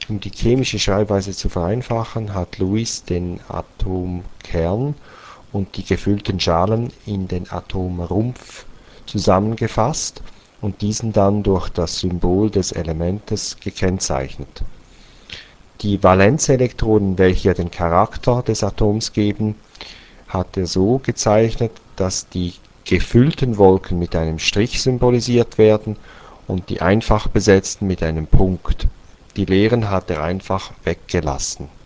Um die chemische Schreibweise zu vereinfachen, hat Lewis den Atomkern und die gefüllten Schalen in den Atomrumpf zusammengefasst und diesen dann durch das Symbol des Elementes gekennzeichnet. Die Valenzelektronen, welche den Charakter des Atoms geben, hat er so gezeichnet, dass die gefüllten Wolken mit einem Strich symbolisiert werden und die einfach besetzten mit einem Punkt. Die leeren hat er einfach weggelassen